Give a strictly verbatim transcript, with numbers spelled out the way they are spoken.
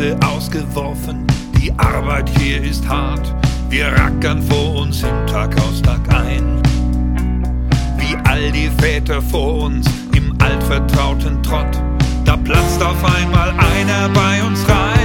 Füße ausgeworfen, die Arbeit hier ist hart. Wir rackern vor uns hin, Tag aus, Tag ein. Wie all die Väter vor uns im altvertrauten Trott, da platzt auf einmal einer bei uns rein.